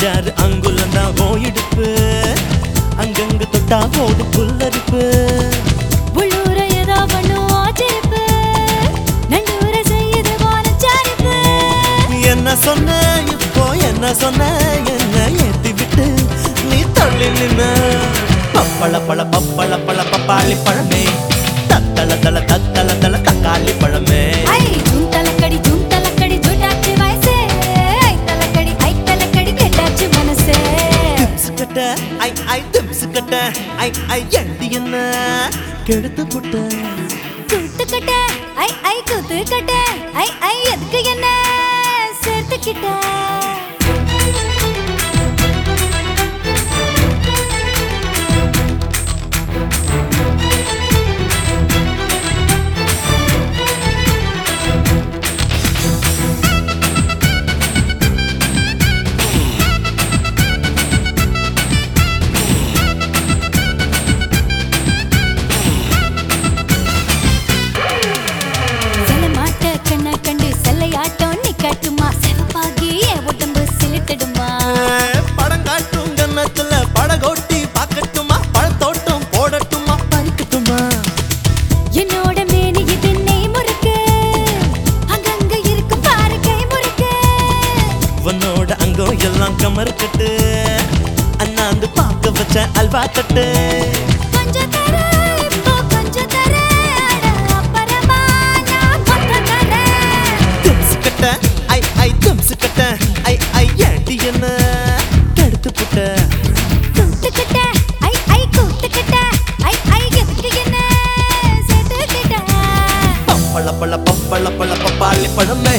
அஞ்சாறு அங்குலம் தான் ஓயிடுப்பு அங்கங்க தொட்டா போது புல்லரிப்பு உள்ளூர ஏதோ பண்ணும் ஆச்சரிப்பு நண்டூர செய்யுது வானச்சாரிப்பு என்ன சொன்ன இப்போ என்ன சொன்ன என்ன ஏத்தி விட்டு நீ தள்ளி நின்ன பப்பள பழ பப்பாளி பழமே தத்தள தள தக்காளி பழமே ஐ ஜூம் தலக்கடி ஜூட்டாச்சு வயசே ஐ தலக்கடி கெட்டாச்சு மனசே திம்சுக்கட்ட ஐ திம்சுக்கட்ட ஐ எண்டி என்ன கெடுத்து புட்ட கூத்துக்கட்ட ஐ கூத்துக்கட்ட ஐ எதுக்கு என்ன சேர்த்துக்கிட்ட கண்டு செல்லையாட்டம் நீ காட்டுமா செவப்பாகி என் உடம்பு சிலிட்டடுமா படம் காட்டும் கன்னத்துல படகோட்டி பாக்கட்டுமா பழத்தோட்டம் போடட்டுமா பறிக்கட்டுமா என்னோட மேனி இது நெய் முறுக்கு அங்கங்க இருக்கும் பாரு கை முறுக்கு உன்னோட அங்கம் எல்லாம் கமர்க்கட்டு அண்ணாந்து பார்க்க வச்ச அல்வா தட்டு கொஞ்சம் தர இப்போ கொஞ்சம் தர அப்புறமா நான் மொத்தம் தரேன் திம்சுக்கட்ட ஐ திம்சுக்கட்ட ஐ ஏண்டி என்ன கெடுத்து புட்ட கூத்துக்கிட்ட ஐ கூத்துக்கிட்ட ஐ எதுக்கு என்ன சேர்த்துக்கிட்ட பப்பள பழ பப்பாளி பழமே